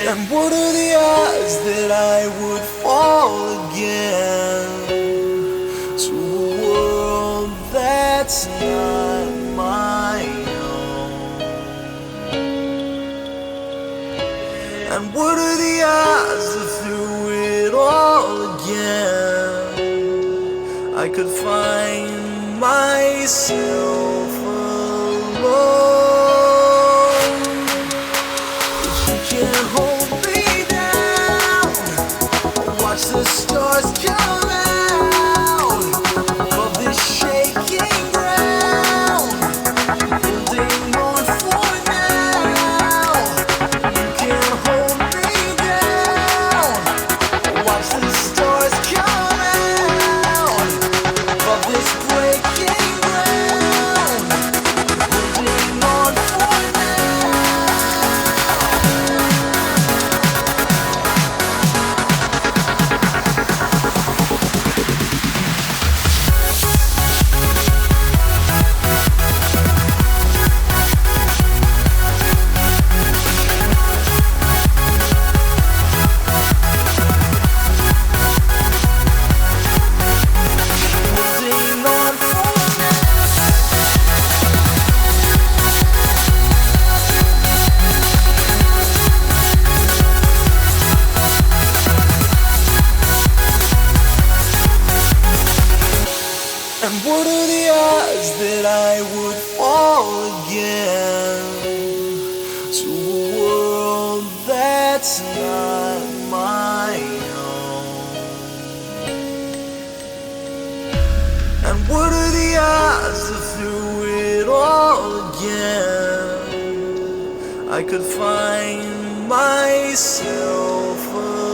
And what are the odds that I would fall again to a world that's not my own? And what are the odds that through it all again I could find myself alone? But you can't hold me down. Watch the stars come out of this shaking ground, holding on for now. You can't hold me down. Watch the stars come out of this breaking ground, holding on for now. Holding on for now. And what are the odds that I would fall again to a world that's not my own? And what are the odds that through it all again I could find myself